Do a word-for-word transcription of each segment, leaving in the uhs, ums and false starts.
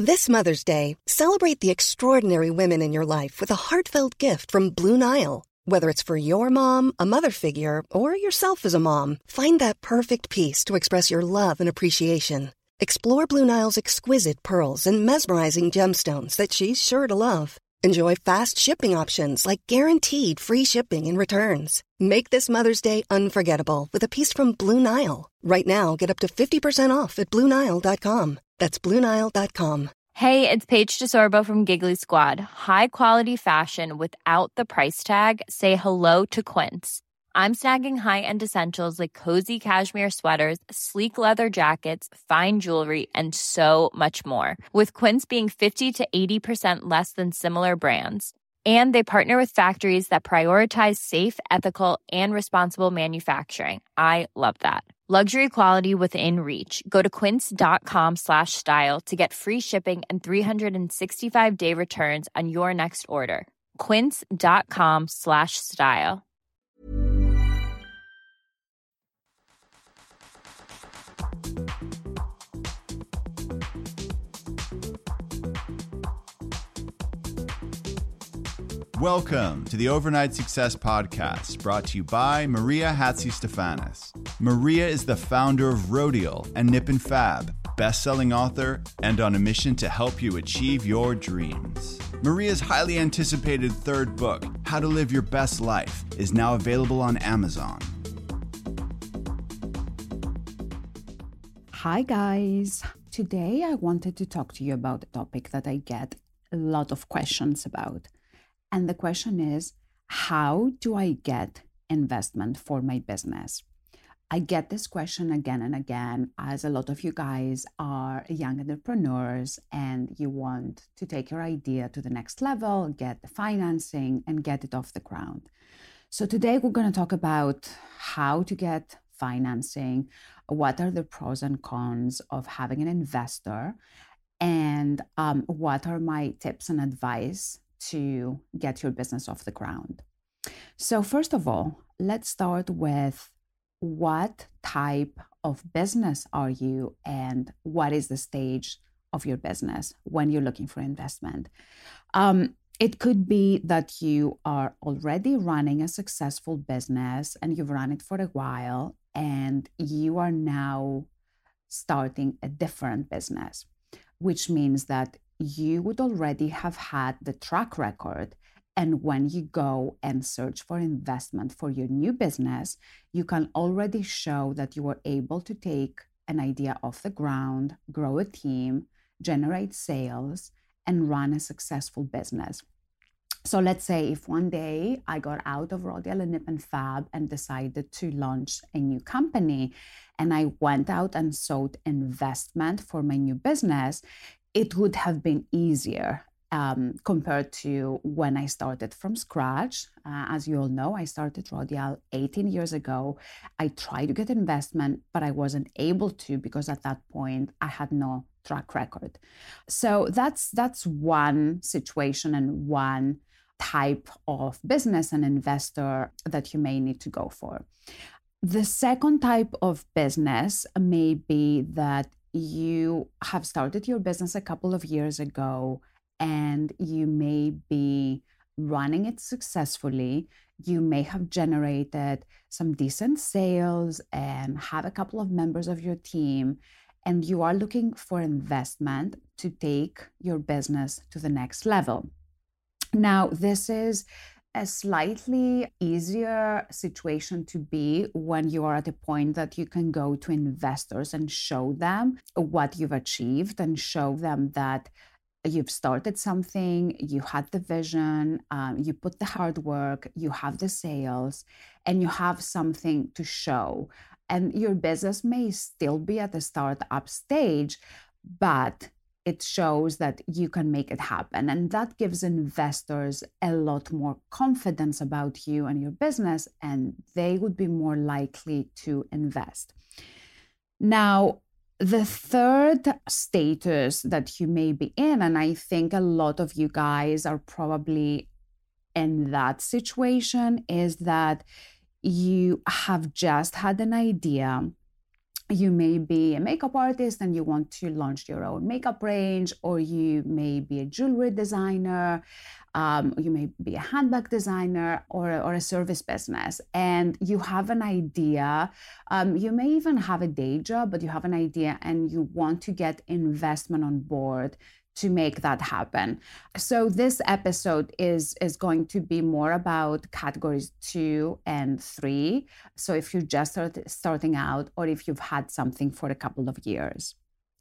This Mother's Day, celebrate the extraordinary women in your life with a heartfelt gift from Blue Nile. Whether it's for your mom, a mother figure, or yourself as a mom, find that perfect piece to express your love and appreciation. Explore Blue Nile's exquisite pearls and mesmerizing gemstones that she's sure to love. Enjoy fast shipping options like guaranteed free shipping and returns. Make this Mother's Day unforgettable with a piece from Blue Nile. Right now, get up to fifty percent off at Blue Nile dot com. That's Blue Nile dot com. Hey, it's Paige DeSorbo from Giggly Squad. High quality fashion without the price tag. Say hello to Quince. I'm snagging high-end essentials like cozy cashmere sweaters, sleek leather jackets, fine jewelry, and so much more. With Quince being fifty to eighty percent less than similar brands. And they partner with factories that prioritize safe, ethical, and responsible manufacturing. I love that. Luxury quality within reach. Go to quince.com slash style to get free shipping and three sixty-five day returns on your next order. Quince.com slash style. Welcome to the Overnight Success Podcast, brought to you by Maria Hatzistefanis. Maria is the founder of Rodial and Nip and Fab, best-selling author, and on a mission to help you achieve your dreams. Maria's highly anticipated third book, How to Live Your Best Life, is now available on Amazon. Hi guys. Today I wanted to talk to you about a topic that I get a lot of questions about. And the question is, how do I get investment for my business? I get this question again and again, as a lot of you guys are young entrepreneurs and you want to take your idea to the next level, get the financing, and get it off the ground. So today we're going to talk about how to get financing, what are the pros and cons of having an investor, and um, what are my tips and advice to get your business off the ground. So first of all, let's start with what type of business are you and what is the stage of your business when you're looking for investment. Um, it could be that you are already running a successful business and you've run it for a while and you are now starting a different business, which means that you would already have had the track record. And when you go and search for investment for your new business, you can already show that you were able to take an idea off the ground, grow a team, generate sales, and run a successful business. So let's say if one day I got out of Rodial and Nip and Fab and decided to launch a new company, and I went out and sought investment for my new business, it would have been easier um, compared to when I started from scratch. Uh, as you all know, I started Rodial eighteen years ago. I tried to get investment, but I wasn't able to because at that point I had no track record. So that's that's one situation and one type of business and investor that you may need to go for. The second type of business may be that you have started your business a couple of years ago and you may be running it successfully. You may have generated some decent sales and have a couple of members of your team, and you are looking for investment to take your business to the next level. Now, this is a slightly easier situation to be when you are at a point that you can go to investors and show them what you've achieved and show them that you've started something, you had the vision, um, you put the hard work, you have the sales, and you have something to show. And your business may still be at the startup stage, but it shows that you can make it happen. And that gives investors a lot more confidence about you and your business, and they would be more likely to invest. Now, the third status that you may be in, and I think a lot of you guys are probably in that situation, is that you have just had an idea. You may be a makeup artist and you want to launch your own makeup range, or you may be a jewelry designer, um, you may be a handbag designer, or, or a service business, and you have an idea. Um, you may even have a day job, but you have an idea and you want to get investment on board to make that happen. So this episode is, is going to be more about categories two and three. So if you're just start, starting out, or if you've had something for a couple of years.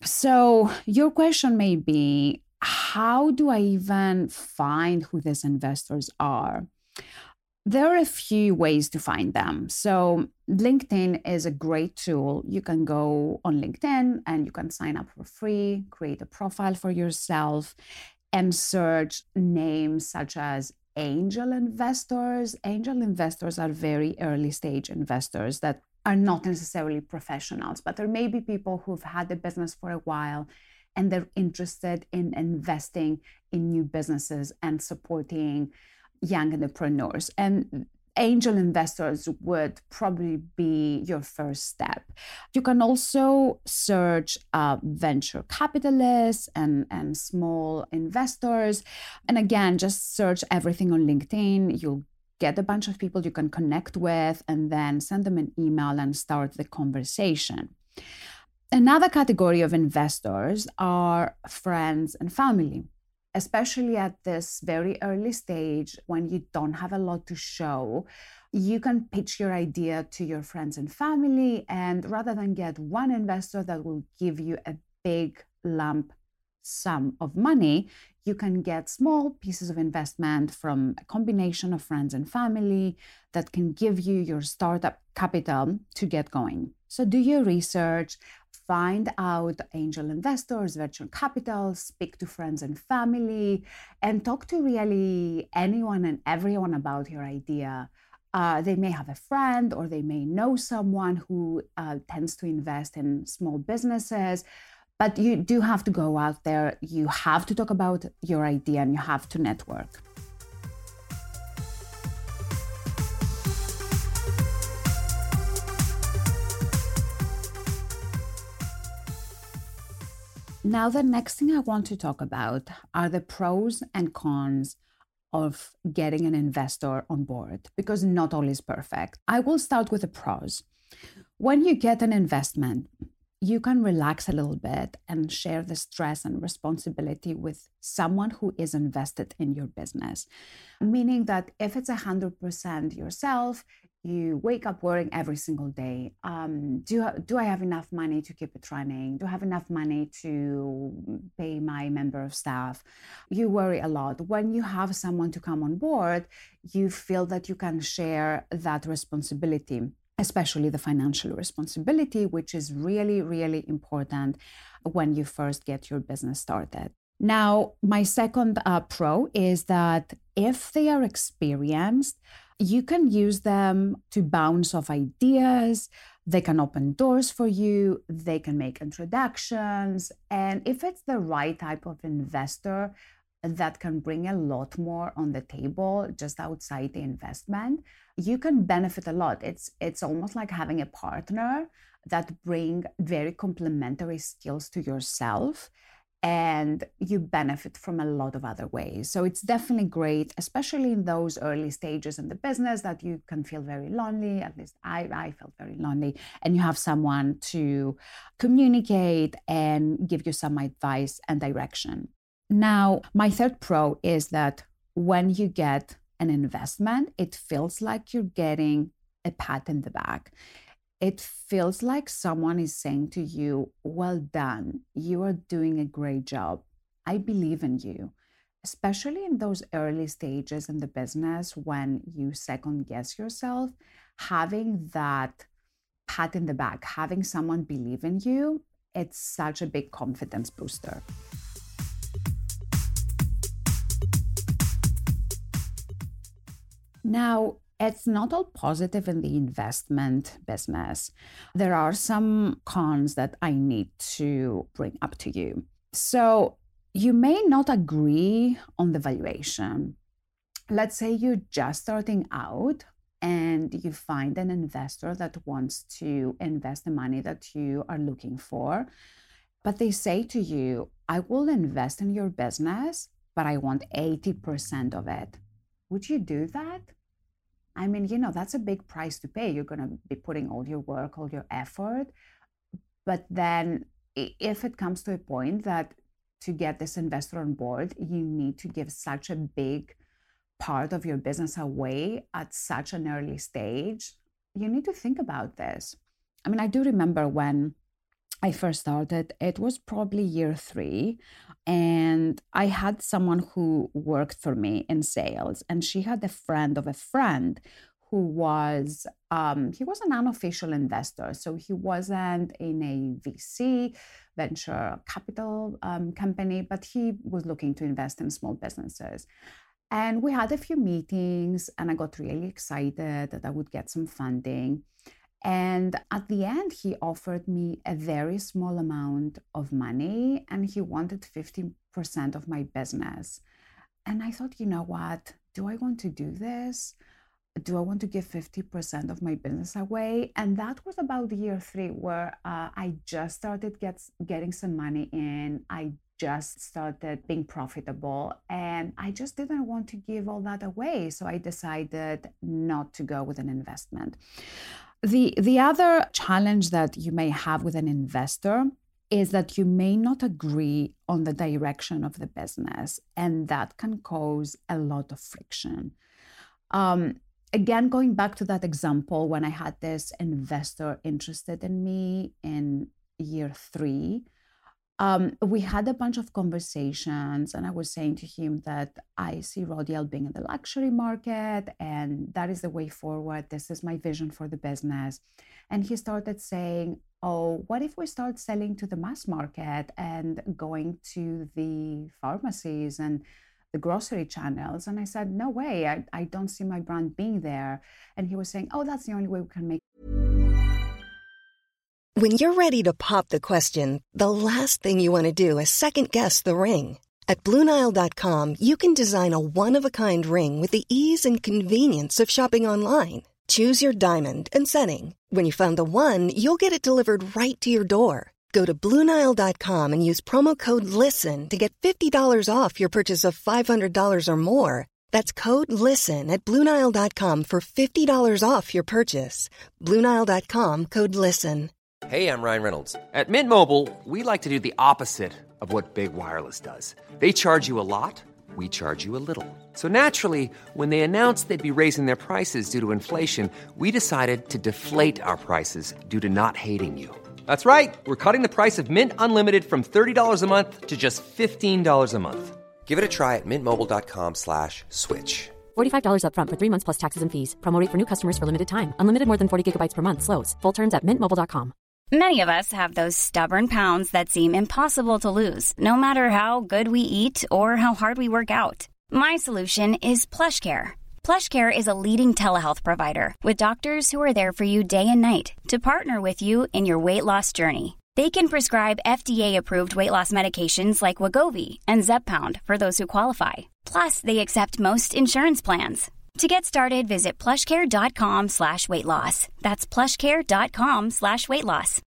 So your question may be, how do I even find who these investors are? There are a few ways to find them. So LinkedIn is a great tool. You can go on LinkedIn and you can sign up for free, create a profile for yourself, and search names such as angel investors. Angel investors are very early stage investors that are not necessarily professionals, but there may be people who've had a business for a while and they're interested in investing in new businesses and supporting young entrepreneurs. And angel investors would probably be your first step. You can also search uh, venture capitalists and, and small investors. And again, just search everything on LinkedIn. You'll get a bunch of people you can connect with, and then send them an email and start the conversation. Another category of investors are friends and family. Especially at this very early stage when you don't have a lot to show, you can pitch your idea to your friends and family, and rather than get one investor that will give you a big lump sum of money, you can get small pieces of investment from a combination of friends and family that can give you your startup capital to get going. So do your research, find out angel investors, venture capital, speak to friends and family, and talk to really anyone and everyone about your idea. Uh, they may have a friend, or they may know someone who uh, tends to invest in small businesses, but you do have to go out there. You have to talk about your idea and you have to network. Now, the next thing I want to talk about are the pros and cons of getting an investor on board, because not all is perfect. I will start with the pros. When you get an investment, you can relax a little bit and share the stress and responsibility with someone who is invested in your business. Meaning that if it's one hundred percent yourself, you wake up worrying every single day. Um, do, do I have enough money to keep it running? Do I have enough money to pay my member of staff? You worry a lot. When you have someone to come on board, you feel that you can share that responsibility, especially the financial responsibility, which is really, really important when you first get your business started. Now, my second uh, pro is that if they are experienced, you can use them to bounce off ideas. They can open doors for you. They can make introductions. And if it's the right type of investor that can bring a lot more on the table just outside the investment, you can benefit a lot. It's, it's almost like having a partner that bring very complementary skills to yourself, and you benefit from a lot of other ways. So it's definitely great, especially in those early stages in the business that you can feel very lonely. At least I, I felt very lonely. And you have someone to communicate and give you some advice and direction. Now, my third pro is that when you get an investment, it feels like you're getting a pat in the back. It feels like someone is saying to you, well done, you are doing a great job. I believe in you, especially in those early stages in the business when you second guess yourself. Having that pat in the back, having someone believe in you, it's such a big confidence booster. Now, it's not all positive in the investment business. There are some cons that I need to bring up to you. So you may not agree on the valuation. Let's say you're just starting out and you find an investor that wants to invest the money that you are looking for, but they say to you, I will invest in your business, but I want eighty percent of it. Would you do that? I mean, you know, that's a big price to pay. You're going to be putting all your work, all your effort. But then if it comes to a point that to get this investor on board, you need to give such a big part of your business away at such an early stage, you need to think about this. I mean, I do remember when I first started, it was probably year three, and I had someone who worked for me in sales, and she had a friend of a friend who was, um, he was an unofficial investor. So he wasn't in a V C, venture capital um, company, but he was looking to invest in small businesses. And we had a few meetings, and I got really excited that I would get some funding. And at the end, he offered me a very small amount of money, and he wanted fifty percent of my business. And I thought, you know what? Do I want to do this? Do I want to give fifty percent of my business away? And that was about year three, where uh, I just started get, getting some money in. I just started being profitable, and I just didn't want to give all that away. So I decided not to go with an investment. The, the other challenge that you may have with an investor is that you may not agree on the direction of the business, and that can cause a lot of friction. Um, again, going back to that example, when I had this investor interested in me in year three, Um, we had a bunch of conversations, and I was saying to him that I see Rodial being in the luxury market, and that is the way forward. This is my vision for the business. And he started saying, oh, what if we start selling to the mass market and going to the pharmacies and the grocery channels? And I said, no way, I, I don't see my brand being there. And he was saying, oh, that's the only way we can make. When you're ready to pop the question, the last thing you want to do is second-guess the ring. At Blue Nile dot com, you can design a one-of-a-kind ring with the ease and convenience of shopping online. Choose your diamond and setting. When you find the one, you'll get it delivered right to your door. Go to Blue Nile dot com and use promo code LISTEN to get fifty dollars off your purchase of five hundred dollars or more. That's code LISTEN at Blue Nile dot com for fifty dollars off your purchase. Blue Nile dot com, code LISTEN. Hey, I'm Ryan Reynolds. At Mint Mobile, we like to do the opposite of what Big Wireless does. They charge you a lot, we charge you a little. So naturally, when they announced they'd be raising their prices due to inflation, we decided to deflate our prices due to not hating you. That's right. We're cutting the price of Mint Unlimited from thirty dollars a month to just fifteen dollars a month. Give it a try at mintmobile.com slash switch. forty-five dollars up front for three months plus taxes and fees. Promo rate for new customers for limited time. Unlimited more than forty gigabytes per month slows. Full terms at mint mobile dot com. Many of us have those stubborn pounds that seem impossible to lose, no matter how good we eat or how hard we work out. My solution is PlushCare. PlushCare is a leading telehealth provider with doctors who are there for you day and night to partner with you in your weight loss journey. They can prescribe F D A-approved weight loss medications like Wegovy and Zepbound for those who qualify. Plus, they accept most insurance plans. To get started, visit plushcare.com slash weight loss. That's plushcare.com slash weight loss.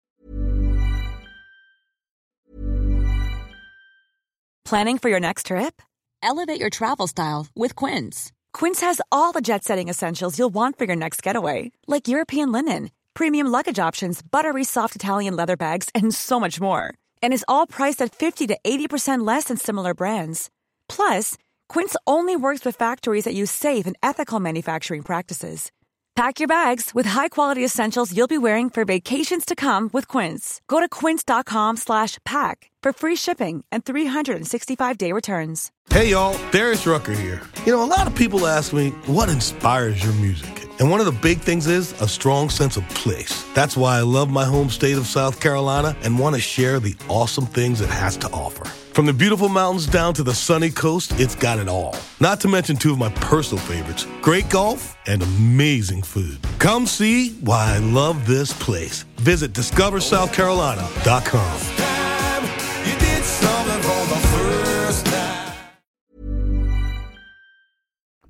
Planning for your next trip? Elevate your travel style with Quince. Quince has all the jet-setting essentials you'll want for your next getaway, like European linen, premium luggage options, buttery soft Italian leather bags, and so much more. And is all priced at fifty to eighty percent less than similar brands. Plus, Quince only works with factories that use safe and ethical manufacturing practices. Pack your bags with high-quality essentials you'll be wearing for vacations to come with Quince. Go to quince.com slash pack for free shipping and three sixty-five day returns. Hey, y'all, Darius Rucker here. You know, a lot of people ask me, what inspires your music? And one of the big things is a strong sense of place. That's why I love my home state of South Carolina and want to share the awesome things it has to offer. From the beautiful mountains down to the sunny coast, it's got it all. Not to mention two of my personal favorites, great golf and amazing food. Come see why I love this place. Visit discover south carolina dot com.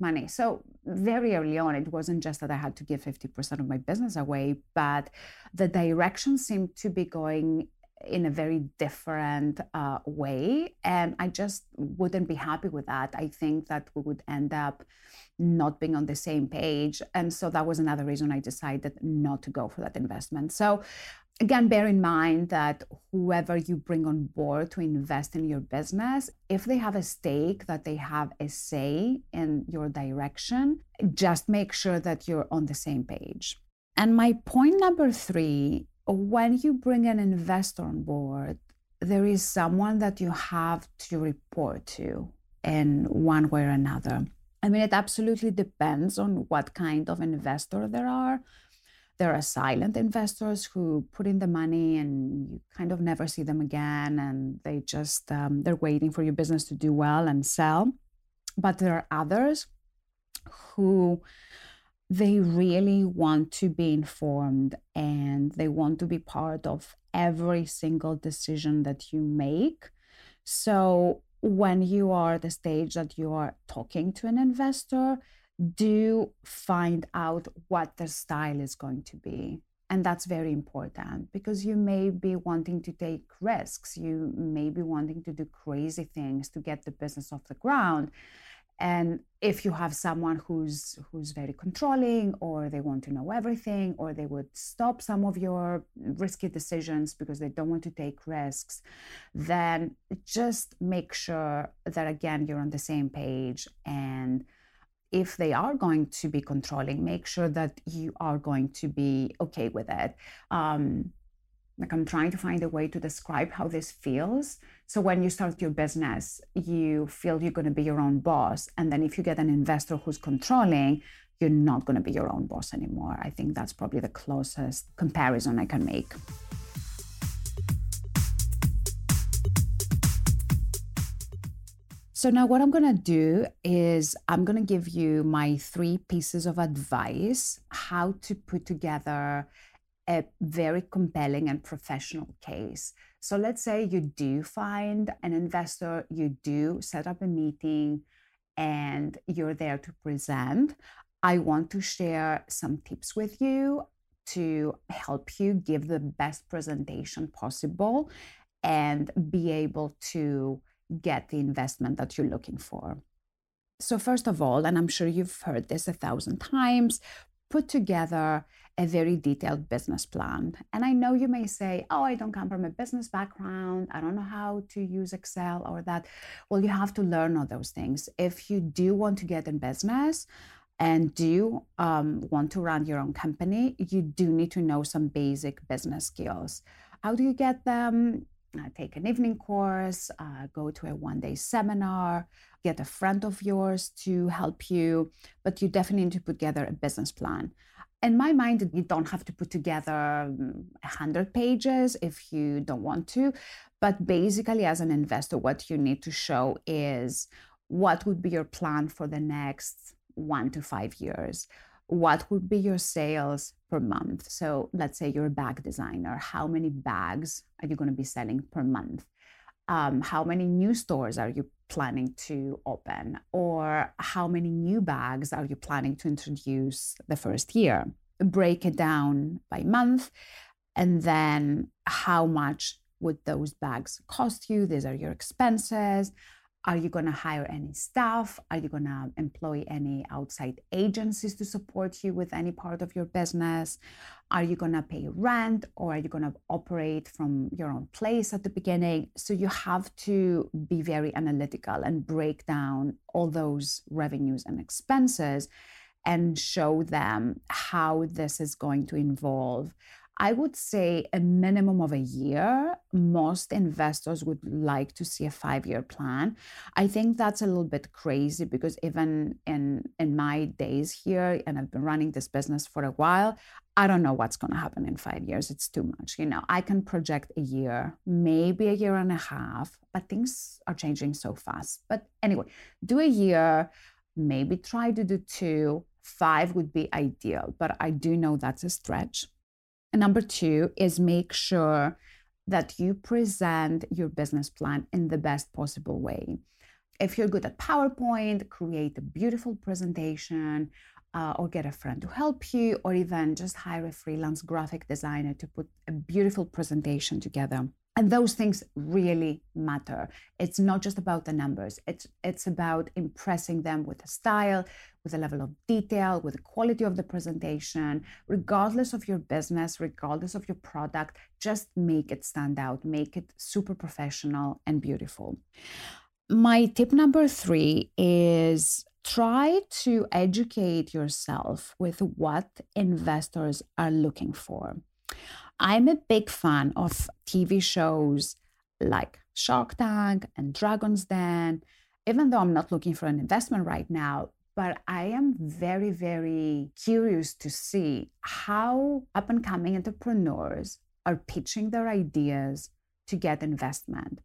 money. So very early on, it wasn't just that I had to give fifty percent of my business away, but the direction seemed to be going in a very different uh, way. And I just wouldn't be happy with that. I think that we would end up not being on the same page. And so that was another reason I decided not to go for that investment. So again, bear in mind that whoever you bring on board to invest in your business, if they have a stake, that they have a say in your direction, just make sure that you're on the same page. And my point number three, when you bring an investor on board, there is someone that you have to report to in one way or another. I mean, it absolutely depends on what kind of investor there are. There are silent investors who put in the money and you kind of never see them again, and they just, um, they're waiting for your business to do well and sell. But there are others who they really want to be informed and they want to be part of every single decision that you make. So when you are at the stage that you are talking to an investor, do find out what their style is going to be. And that's very important because you may be wanting to take risks. You may be wanting to do crazy things to get the business off the ground. And if you have someone who's who's very controlling, or they want to know everything, or they would stop some of your risky decisions because they don't want to take risks, then just make sure that, again, you're on the same page. And if they are going to be controlling, make sure that you are going to be okay with it. Um, like I'm trying to find a way to describe how this feels. So when you start your business, you feel you're going to be your own boss. And then if you get an investor who's controlling, you're not going to be your own boss anymore. I think that's probably the closest comparison I can make. So now what I'm going to do is I'm going to give you my three pieces of advice, how to put together a very compelling and professional case. So let's say you do find an investor, you do set up a meeting, and you're there to present. I want to share some tips with you to help you give the best presentation possible and be able to get the investment that you're looking for. So first of all, and I'm sure you've heard this a thousand times, put together a very detailed business plan. And I know you may say, oh, I don't come from a business background. I don't know how to use Excel or that. Well, you have to learn all those things. If you do want to get in business and do um, want to run your own company, you do need to know some basic business skills. How do you get them? Uh, take an evening course, uh, go to a one-day seminar, get a friend of yours to help you, but you definitely need to put together a business plan. In my mind, you don't have to put together one hundred pages if you don't want to, but basically as an investor, what you need to show is what would be your plan for the next one to five years. What would be your sales per month? So let's say you're a bag designer. How many bags are you going to be selling per month? Um, how many new stores are you planning to open? Or how many new bags are you planning to introduce the first year? Break it down by month. And then how much would those bags cost you? These are your expenses. Are you going to hire any staff? Are you going to employ any outside agencies to support you with any part of your business? Are you going to pay rent, or are you going to operate from your own place at the beginning? So you have to be very analytical and break down all those revenues and expenses and show them how this is going to involve. I would say a minimum of a year. Most investors would like to see a five-year plan. I think that's a little bit crazy because even in, in my days here, and I've been running this business for a while, I don't know what's going to happen in five years. It's too much. You know, I can project a year, maybe a year and a half, but things are changing so fast. But anyway, do a year, maybe try to do two. Five would be ideal, but I do know that's a stretch. And number two is make sure that you present your business plan in the best possible way. If you're good at PowerPoint, create a beautiful presentation, uh, or get a friend to help you, or even just hire a freelance graphic designer to put a beautiful presentation together. And those things really matter. It's not just about the numbers. It's, it's about impressing them with the style, with the level of detail, with the quality of the presentation. Regardless of your business, regardless of your product, just make it stand out, make it super professional and beautiful. My tip number three is try to educate yourself with what investors are looking for. I'm a big fan of T V shows like Shark Tank and Dragon's Den, even though I'm not looking for an investment right now, but I am very, very curious to see how up-and-coming entrepreneurs are pitching their ideas to get investment.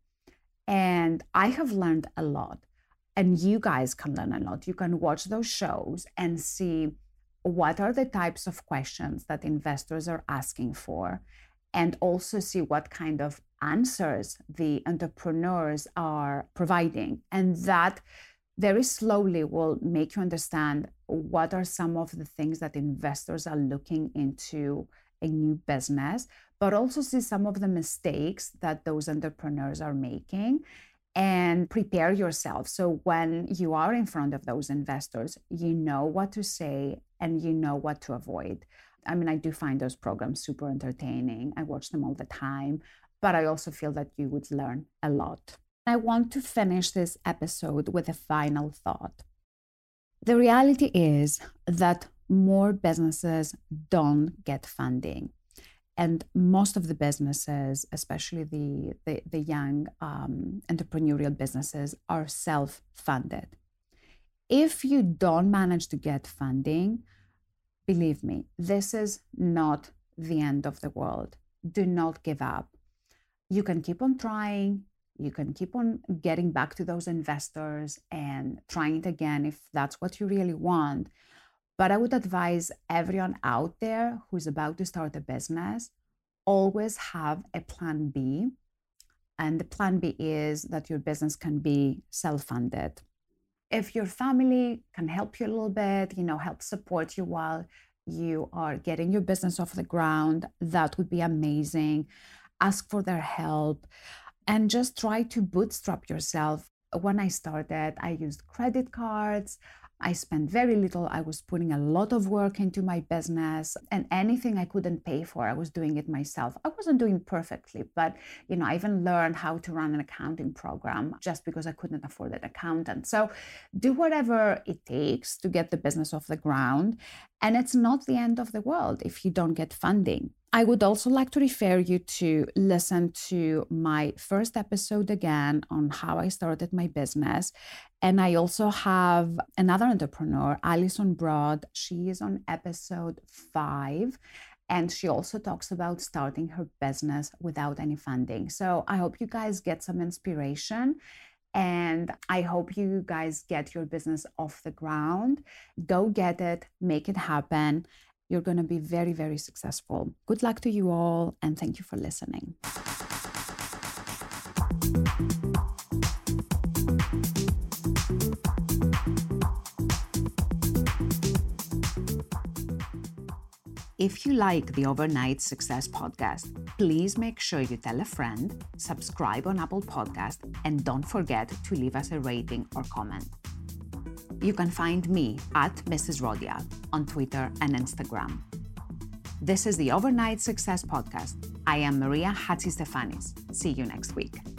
And I have learned a lot, and you guys can learn a lot. You can watch those shows and see what are the types of questions that investors are asking for, and also see what kind of answers the entrepreneurs are providing. And that very slowly will make you understand what are some of the things that investors are looking into a new business, but also see some of the mistakes that those entrepreneurs are making, and prepare yourself. So when you are in front of those investors, you know what to say and you know what to avoid. I mean, I do find those programs super entertaining. I watch them all the time, but I also feel that you would learn a lot. I want to finish this episode with a final thought. The reality is that more businesses don't get funding. And most of the businesses, especially the, the, the young um, entrepreneurial businesses, are self-funded. If you don't manage to get funding, believe me, this is not the end of the world. Do not give up. You can keep on trying. You can keep on getting back to those investors and trying it again if that's what you really want. But I would advise everyone out there who's about to start a business, always have a plan B. And the plan B is that your business can be self-funded. If your family can help you a little bit, you know, help support you while you are getting your business off the ground, that would be amazing. Ask for their help and just try to bootstrap yourself. When I started, I used credit cards. I spent very little. I was putting a lot of work into my business, and anything I couldn't pay for, I was doing it myself. I wasn't doing it perfectly, but you know, I even learned how to run an accounting program just because I couldn't afford an accountant. So do whatever it takes to get the business off the ground. And it's not the end of the world if you don't get funding. I would also like to refer you to listen to my first episode again on how I started my business. And I also have another entrepreneur, Alison Broad. She is on episode five. And she also talks about starting her business without any funding. So I hope you guys get some inspiration. And I hope you guys get your business off the ground. Go get it, make it happen. You're going to be very, very successful. Good luck to you all, and thank you for listening. If you like the Overnight Success Podcast, please make sure you tell a friend, subscribe on Apple Podcast, and don't forget to leave us a rating or comment. You can find me at Missus Rodia on Twitter and Instagram. This is the Overnight Success Podcast. I am Maria Hatzistefanis. See you next week.